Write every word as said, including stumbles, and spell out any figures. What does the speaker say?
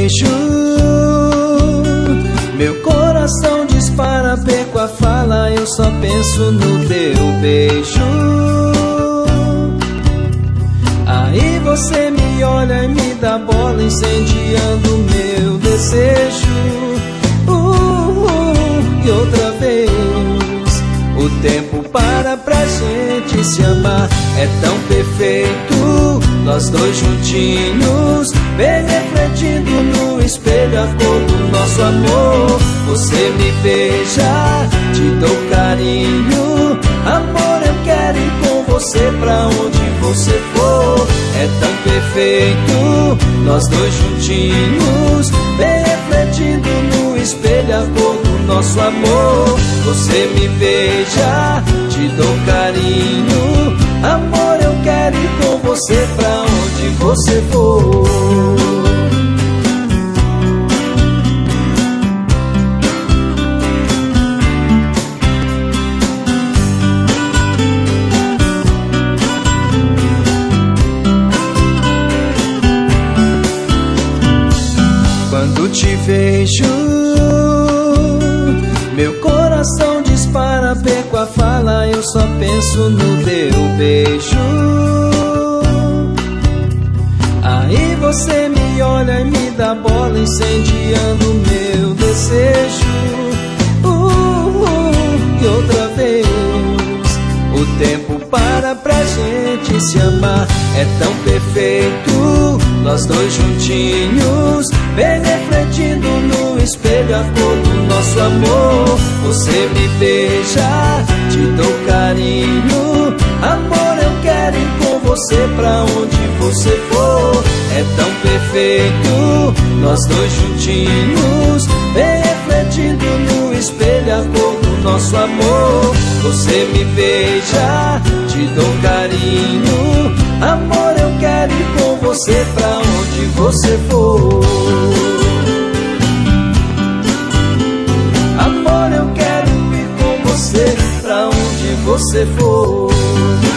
vejo, meu coração dispara, perco a fala, eu só penso no teu beijo. Aí você me olha e me dá bola, incendiando meu desejo. uh, uh, E outra vez o tempo para pra gente se amar. É tão perfeito, nós dois juntinhos, bem refletindo no espelho a cor do nosso amor. Você me beija, te dou carinho, amor, eu quero ir com você pra onde você for. É tão perfeito, nós dois juntinhos, bem refletindo no espelho a cor do nosso amor. Você me beija, te dou carinho, amor, eu quero ir com você pra onde você for. Quando te vejo, meu coração dispara, perco a fala, eu só penso no teu beijo. Aí você me olha e me dá bola, incendiando meu desejo. uh, uh, E outra vez o tempo para pra gente se amar. É tão perfeito, nós dois juntinhos, bem refletindo no espelho a cor do nosso amor. Você me beija, te dou carinho, amor, eu quero ir com você pra onde você for. É tão perfeito, nós dois juntinhos, bem refletindo no espelho a cor do nosso amor. Você me beija, te dou carinho, amor, eu quero ir com você pra onde você for. Amor, eu quero ir com você pra onde você for.